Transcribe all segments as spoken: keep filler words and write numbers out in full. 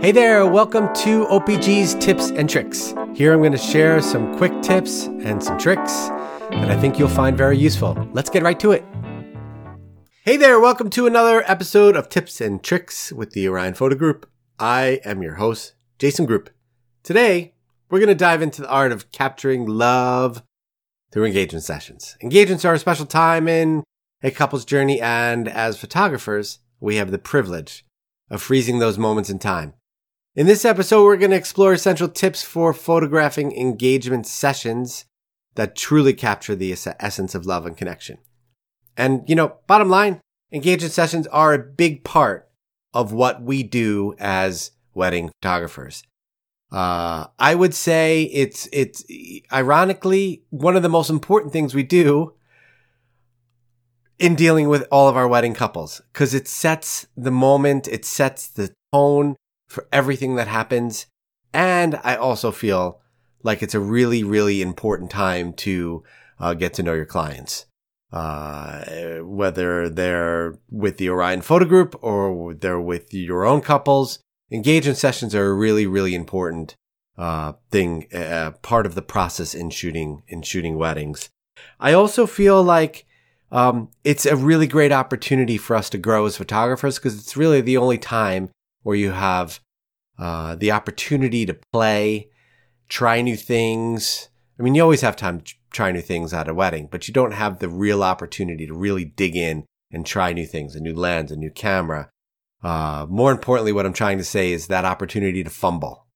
Hey there, welcome to O P G's Tips and Tricks. Here I'm going to share some quick tips and some tricks that I think you'll find very useful. Let's get right to it. Hey there, welcome to another episode of Tips and Tricks with the Orion Photo Group. I am your host, Jason Group. Today, we're going to dive into the art of capturing love through engagement sessions. Engagements are a special time in a couple's journey, and as photographers, we have the privilege of freezing those moments in time. In this episode, we're going to explore essential tips for photographing engagement sessions that truly capture the essence of love and connection. And, you know, bottom line, engagement sessions are a big part of what we do as wedding photographers. Uh, I would say it's, it's ironically one of the most important things we do in dealing with all of our wedding couples, because it sets the moment, it sets the tone for everything that happens. And I also feel like it's a really, really important time to uh, get to know your clients. Uh, whether they're with the Orion Photo Group or they're with your own couples, engagement sessions are a really, really important uh, thing, uh, part of the process in shooting, in shooting weddings. I also feel like Um, it's a really great opportunity for us to grow as photographers, because it's really the only time where you have uh, the opportunity to play, try new things. I mean, you always have time to try new things at a wedding, but you don't have the real opportunity to really dig in and try new things, a new lens, a new camera. Uh, more importantly, what I'm trying to say is that opportunity to fumble.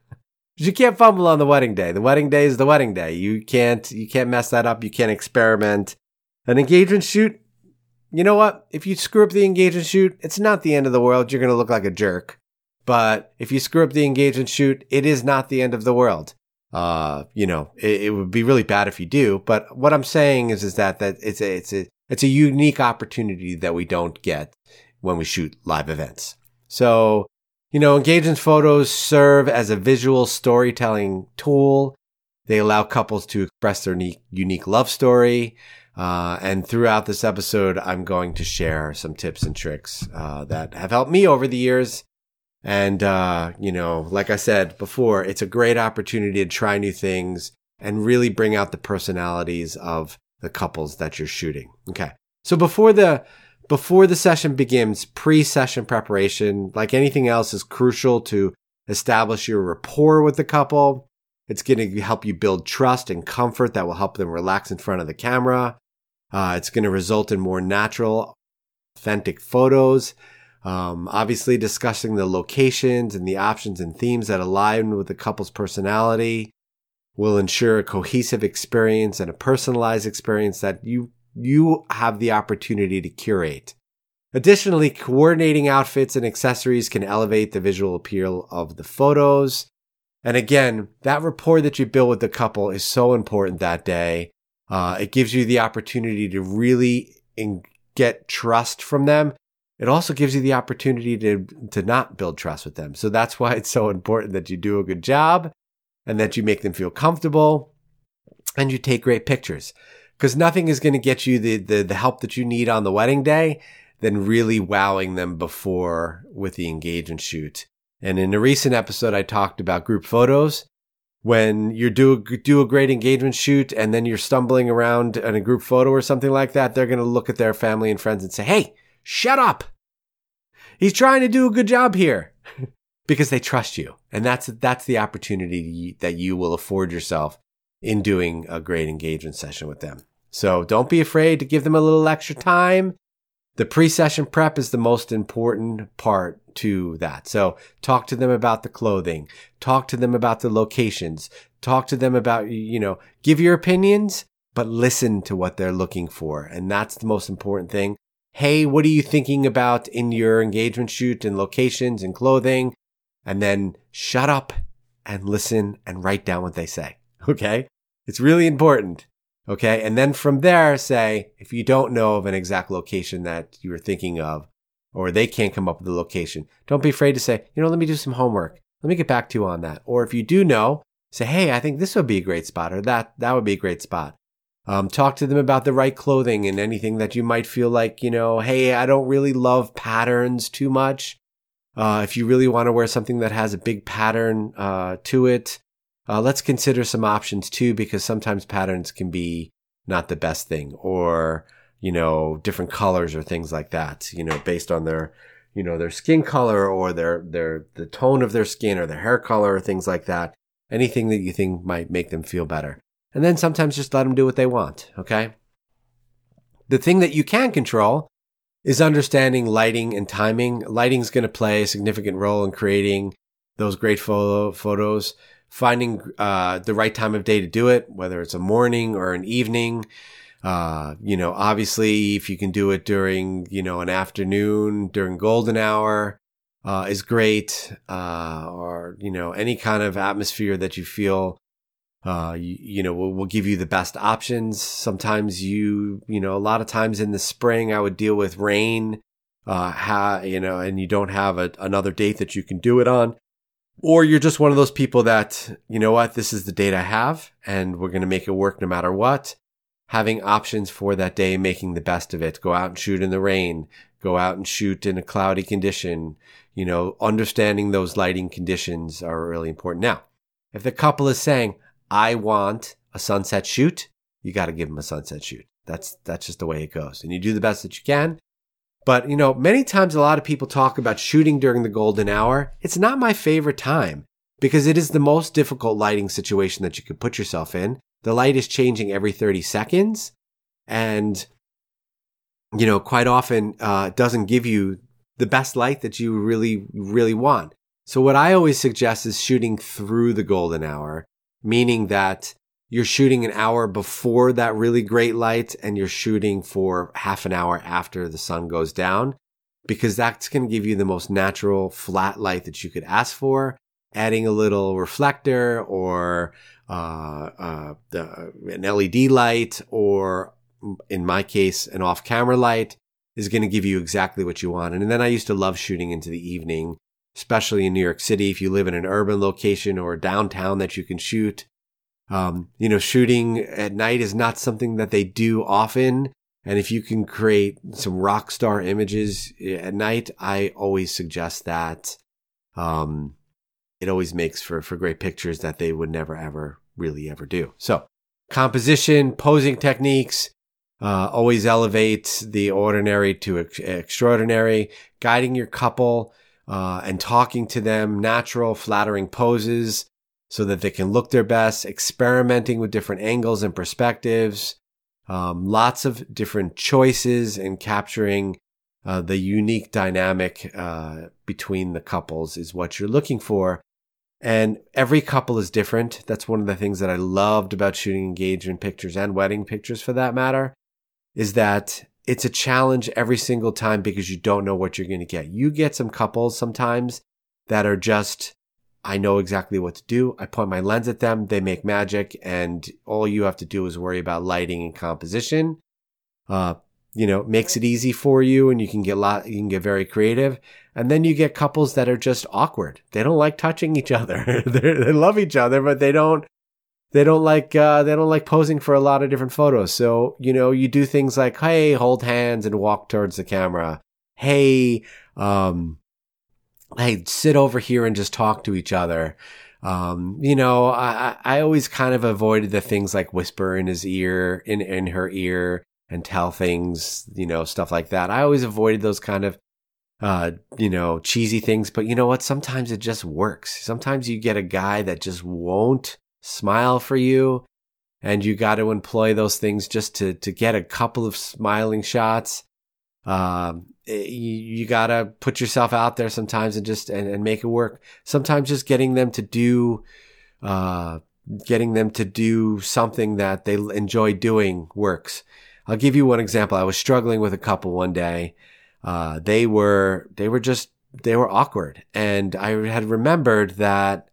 You can't fumble on the wedding day. The wedding day is the wedding day. You can't, you can't mess that up. You can't experiment. An engagement shoot, you know what? If you screw up the engagement shoot, it's not the end of the world. You're going to look like a jerk. But if you screw up the engagement shoot, it is not the end of the world. Uh, you know, it, it would be really bad if you do. But what I'm saying is, is that, that it's a, it's a, it's a unique opportunity that we don't get when we shoot live events. So, you know, engagement photos serve as a visual storytelling tool. They allow couples to express their unique, unique love story. Uh, and throughout this episode, I'm going to share some tips and tricks, uh, that have helped me over the years. And, uh, you know, like I said before, it's a great opportunity to try new things and really bring out the personalities of the couples that you're shooting. Okay. So before the, before the session begins, pre-session preparation, like anything else, is crucial to establish your rapport with the couple. It's going to help you build trust and comfort that will help them relax in front of the camera. Uh, it's going to result in more natural, authentic photos. Um, obviously, discussing the locations and the options and themes that align with the couple's personality will ensure a cohesive experience and a personalized experience that you you have the opportunity to curate. Additionally, coordinating outfits and accessories can elevate the visual appeal of the photos. And again, that rapport that you build with the couple is so important that day. Uh, it gives you the opportunity to really in- get trust from them. It also gives you the opportunity to, to not build trust with them. So that's why it's so important that you do a good job and that you make them feel comfortable and you take great pictures. Because nothing is going to get you the, the, the help that you need on the wedding day than really wowing them before with the engagement shoot. And in a recent episode, I talked about group photos. When you do, do a great engagement shoot and then you're stumbling around in a group photo or something like that, they're going to look at their family and friends and say, "Hey, shut up. He's trying to do a good job here." Because they trust you. And that's, that's the opportunity that you will afford yourself in doing a great engagement session with them. So don't be afraid to give them a little extra time. The pre-session prep is the most important part to that. So talk to them about the clothing, talk to them about the locations, talk to them about, you know, give your opinions, but listen to what they're looking for. And that's the most important thing. Hey, what are you thinking about in your engagement shoot and locations and clothing? And then shut up and listen and write down what they say. Okay. It's really important. Okay. And then from there, say, if you don't know of an exact location that you were thinking of, or they can't come up with the location, don't be afraid to say, you know, let me do some homework. Let me get back to you on that. Or if you do know, say, hey, I think this would be a great spot, or that, that would be a great spot. Um, talk to them about the right clothing and anything that you might feel like, you know, hey, I don't really love patterns too much. Uh, if you really want to wear something that has a big pattern uh, to it, uh, let's consider some options too, because sometimes patterns can be not the best thing, or, you know, different colors or things like that, you know, based on their, you know, their skin color or their, their, the tone of their skin or their hair color or things like that. Anything that you think might make them feel better. And then sometimes just let them do what they want. Okay. The thing that you can control is understanding lighting and timing. Lighting's going to play a significant role in creating those great photo, photos, finding uh, the right time of day to do it, whether it's a morning or an evening. Uh, you know, obviously, if you can do it during, you know, an afternoon, during golden hour, uh, is great. Uh, or, you know, any kind of atmosphere that you feel Uh, you, you know, will will give you the best options. Sometimes you, you know, a lot of times in the spring, I would deal with rain, uh, ha, you know, and you don't have a, another date that you can do it on. Or you're just one of those people that, you know what, this is the date I have and we're going to make it work no matter what. Having options for that day, making the best of it. Go out and shoot in the rain. Go out and shoot in a cloudy condition. You know, understanding those lighting conditions are really important. Now, if the couple is saying, I want a sunset shoot, you got to give them a sunset shoot. That's, that's just the way it goes. And you do the best that you can. But, you know, many times a lot of people talk about shooting during the golden hour. It's not my favorite time because it is the most difficult lighting situation that you could put yourself in. The light is changing every thirty seconds. And, you know, quite often, uh, it doesn't give you the best light that you really, really want. So what I always suggest is shooting through the golden hour, meaning that you're shooting an hour before that really great light and you're shooting for half an hour after the sun goes down, because that's going to give you the most natural flat light that you could ask for. Adding a little reflector or uh, uh, the, an L E D light, or in my case, an off-camera light, is going to give you exactly what you want. And then I used to love shooting into the evening, especially in New York City. If you live in an urban location or downtown that you can shoot, um, you know, shooting at night is not something that they do often. And if you can create some rock star images at night, I always suggest that. Um, it always makes for, for great pictures that they would never, ever really ever do. So composition, posing techniques, uh, always elevate the ordinary to ex- extraordinary, guiding your couple, uh, and talking to them, natural, flattering poses so that they can look their best, experimenting with different angles and perspectives, um, lots of different choices, and capturing uh, the unique dynamic uh, between the couples is what you're looking for. And every couple is different. That's one of the things that I loved about shooting engagement pictures and wedding pictures for that matter, is that it's a challenge every single time because you don't know what you're going to get. You get some couples sometimes that are just, I know exactly what to do. I point my lens at them. They make magic. And all you have to do is worry about lighting and composition. Uh, you know, makes it easy for you, and you can get lot, you can get very creative. And then you get couples that are just awkward. They don't like touching each other. they love each other, but they don't, they don't like, uh, they don't like posing for a lot of different photos. So, you know, you do things like, hey, hold hands and walk towards the camera. Hey, um, hey, sit over here and just talk to each other. Um, you know, I, I always kind of avoided the things like whisper in his ear, in, in her ear, and tell things, you know, stuff like that. I always avoided those kind of, uh, you know, cheesy things. But you know what? Sometimes it just works. Sometimes you get a guy that just won't smile for you, and you got to employ those things just to, to get a couple of smiling shots. Um, you, you got to put yourself out there sometimes and just, and, and make it work. Sometimes just getting them to do, uh, getting them to do something that they enjoy doing works. I'll give you one example. I was struggling with a couple one day. Uh, they were, they were just, they were awkward. And I had remembered that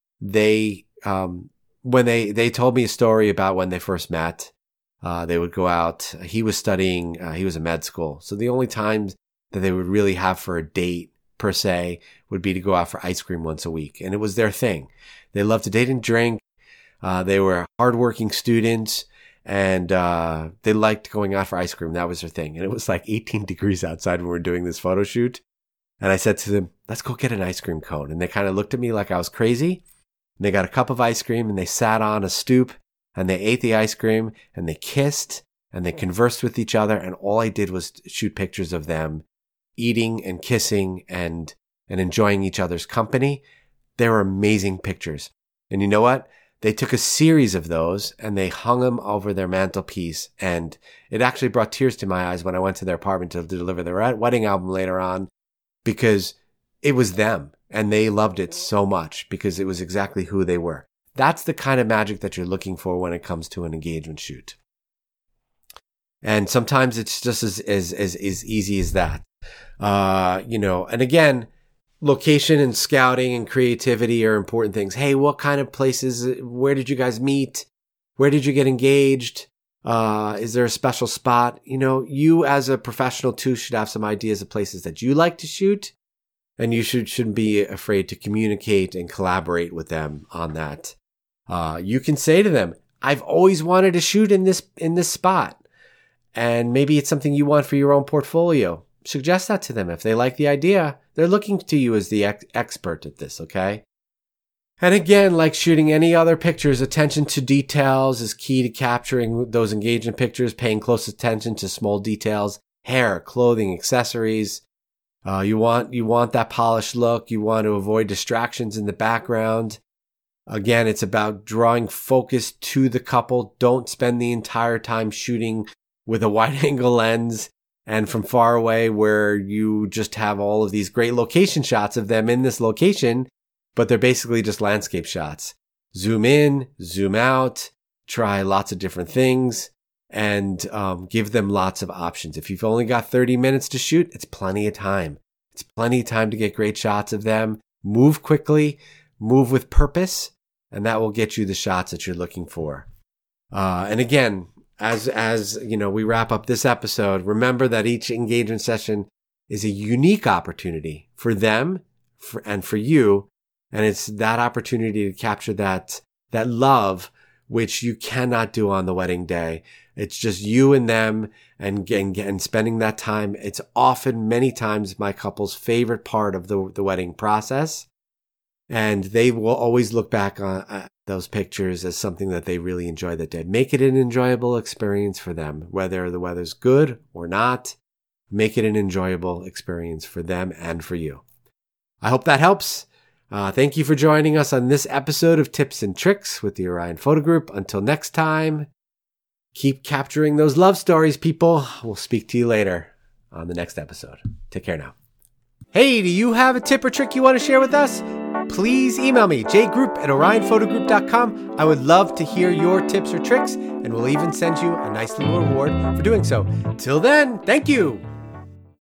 they, um, when they, they told me a story about when they first met, uh, they would go out. He was studying, uh, he was in med school. So the only times that they would really have for a date per se would be to go out for ice cream once a week. And it was their thing. They loved to date and drink. Uh, they were hardworking students. And uh, they liked going out for ice cream. That was their thing. And it was like eighteen degrees outside when we were doing this photo shoot. And I said to them, let's go get an ice cream cone. And they kind of looked at me like I was crazy. And they got a cup of ice cream and they sat on a stoop and they ate the ice cream and they kissed and they conversed with each other. And all I did was shoot pictures of them eating and kissing and, and enjoying each other's company. They were amazing pictures. And you know what? They took a series of those and they hung them over their mantelpiece. And it actually brought tears to my eyes when I went to their apartment to deliver their wedding album later on, because it was them and they loved it so much because it was exactly who they were. That's the kind of magic that you're looking for when it comes to an engagement shoot. And sometimes it's just as, as, as, as easy as that. Uh, you know, and again, location and scouting and creativity are important things. Hey, what kind of places, where did you guys meet? Where did you get engaged? Uh, is there a special spot? You know, you as a professional too should have some ideas of places that you like to shoot, and you should, shouldn't be afraid to communicate and collaborate with them on that. Uh, you can say to them, I've always wanted to shoot in this, in this spot. And maybe it's something you want for your own portfolio. Suggest that to them. If they like the idea, they're looking to you as the ex- expert at this, okay? And again, like shooting any other pictures, attention to details is key to capturing those engagement pictures, paying close attention to small details, hair, clothing, accessories. Uh, you want, you want that polished look. You want to avoid distractions in the background. Again, it's about drawing focus to the couple. Don't spend the entire time shooting with a wide angle lens and from far away where you just have all of these great location shots of them in this location, but they're basically just landscape shots. Zoom in, zoom out, try lots of different things, and um, give them lots of options. If you've only got thirty minutes to shoot, it's plenty of time. It's plenty of time to get great shots of them. Move quickly, move with purpose, and that will get you the shots that you're looking for. Uh, and again, As, as, you know, we wrap up this episode, remember that each engagement session is a unique opportunity for them for, and for you. And it's that opportunity to capture that, that love, which you cannot do on the wedding day. It's just you and them and, and, and spending that time. It's often, many times, my couple's favorite part of the, the wedding process. And they will always look back on uh, those pictures as something that they really enjoy that day. Make it an enjoyable experience for them, whether the weather's good or not. Make it an enjoyable experience for them and for you. I hope that helps. Uh, thank you for joining us on this episode of Tips and Tricks with the Orion Photo Group. Until next time, keep capturing those love stories, people. We'll speak to you later on the next episode. Take care now. Hey, do you have a tip or trick you want to share with us? Please email me, jgroup at orion photo group dot com. I would love to hear your tips or tricks, and we'll even send you a nice little reward for doing so. Till then, thank you.